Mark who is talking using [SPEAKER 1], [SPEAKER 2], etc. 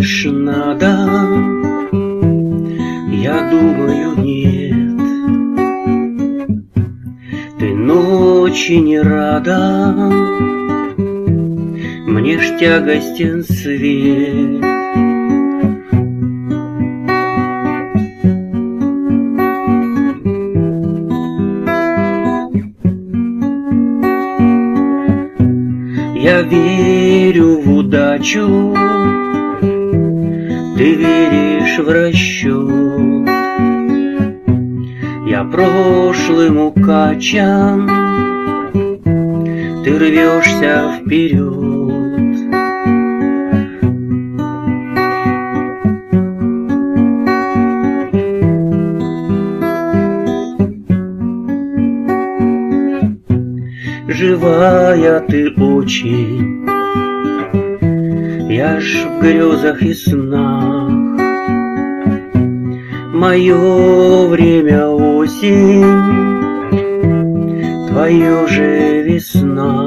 [SPEAKER 1] думаешь, надо? Я думаю, нет. Ты ночи не рада, мне ж тягостен свет. Я верю в удачу, ты веришь в расчет. Я прошлым укачан, ты рвешься вперед. Живая ты очень, я ж в грезах и снах. Мое время осень, твое же весна.